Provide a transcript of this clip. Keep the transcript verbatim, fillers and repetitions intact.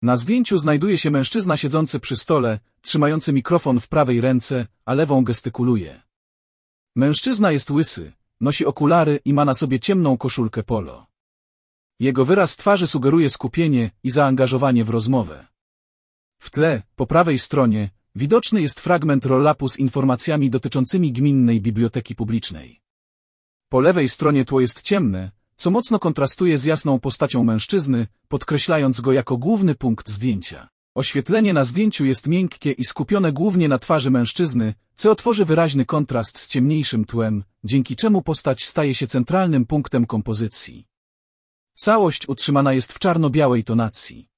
Na zdjęciu znajduje się mężczyzna siedzący przy stole, trzymający mikrofon w prawej ręce, a lewą gestykuluje. Mężczyzna jest łysy, nosi okulary i ma na sobie ciemną koszulkę polo. Jego wyraz twarzy sugeruje skupienie i zaangażowanie w rozmowę. W tle, po prawej stronie, widoczny jest fragment roll-upu z informacjami dotyczącymi gminnej biblioteki publicznej. Po lewej stronie tło jest ciemne, co mocno kontrastuje z jasną postacią mężczyzny, podkreślając go jako główny punkt zdjęcia. Oświetlenie na zdjęciu jest miękkie i skupione głównie na twarzy mężczyzny, co tworzy wyraźny kontrast z ciemniejszym tłem, dzięki czemu postać staje się centralnym punktem kompozycji. Całość utrzymana jest w czarno-białej tonacji.